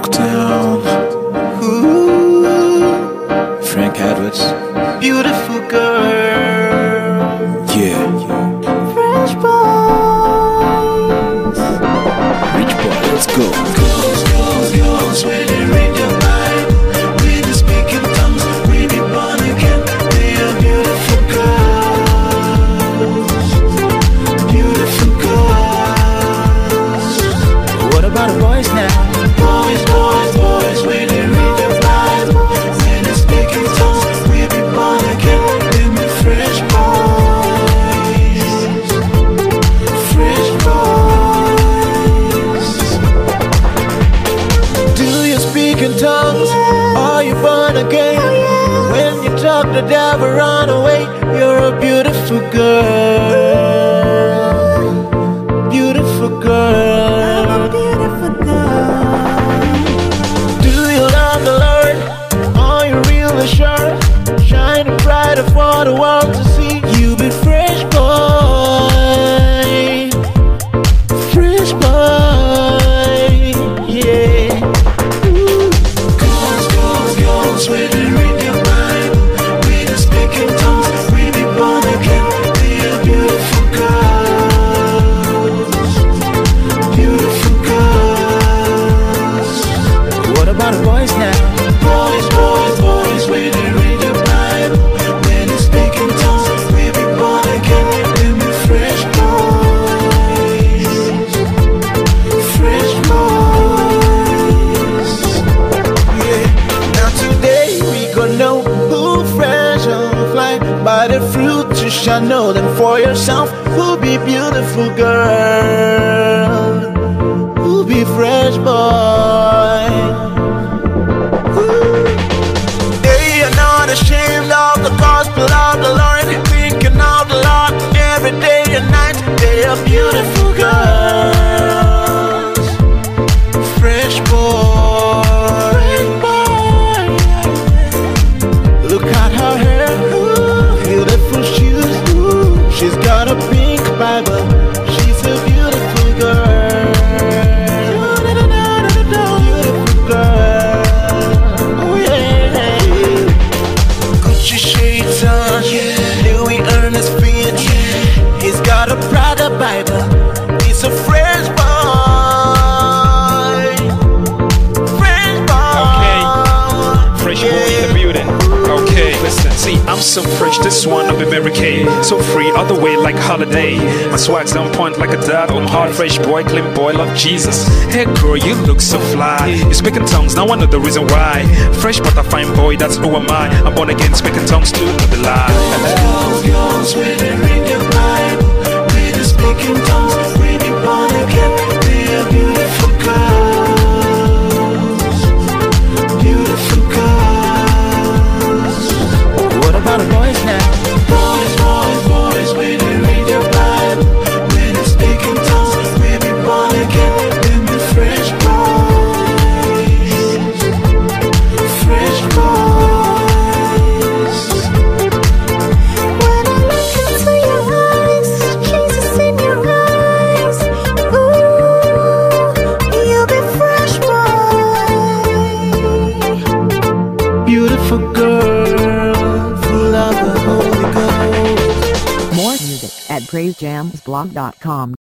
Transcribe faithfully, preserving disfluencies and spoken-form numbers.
Motown. Ooh, Frank Edwards. beautiful girl. Yeah. Fresh boys. Rich boy, let's go. Girls, girls, girls, when they read your Bible, when they speak in tongues, we be born again. They are beautiful girls. Beautiful girls. What about the boys now? Boys, boys, boys, when they read your Bible, when they speak in tongues, we be born again. Them be fresh boys. Fresh boys. Do you speak in tongues? Are you born again? When you talk, the devil run away. You're a beautiful girl. Beautiful girl. Beautiful girl. Do you love the Lord? Are you really sure? Shining brighter for the world to see. You be fresh boy. Fresh boy. Yeah. Ooh. Girls, girls, girls, when they read your Bible, when they speak in tongues, we be born again. They are beautiful girls. Beautiful girls. What about the boys now? Boys, boys, boys, when they read your Bible, when they speak in tongues, we be born again. Them be fresh boys. Fresh boys. Yeah. Now today we gonna know who fresh and fly. By the fruit you shall know them for yourself. Who be beautiful girl? Who be fresh boy? Woo. They are not ashamed of the gospel of the Lord, thinking of the Lord every day and night. They are beautiful girls. Fresh boy. Look at her hair, ooh, beautiful shoes, ooh. She's got a pink Bible. She's a beautiful girl. Beautiful girl. Oh yeah. Gucci shades on, yeah. Louis Ernest feet, yeah. He's got a Prada Bible. He's a fresh boy. Fresh boy. Okay. Fresh boy in the building. Okay, listen, see, I'm so fresh, this one I'll be Mary Kay. So free, all the way like holiday. My swag's on point like a dad on hard. Fresh boy, clean boy, love Jesus. Hey girl, you look so fly. You speak in tongues, now I know the reason why. Fresh but a fine boy, that's who am I. I'm born again, speaking tongues too, not the lie. Girls, girls, when they read your Bible, when they speak in tongues, we be born again. They are beautiful girls. Beautiful girls. What about the boys now? Boys, boys, boys, when they read your Bible, when they speak in tongues, we be born again. Them be fresh boys. Fresh boys. When I look into your eyes, Jesus in your eyes, ooh, you'll be fresh boy. Beautiful girl, full of the Holy Ghost. More music at praise jams blog dot com.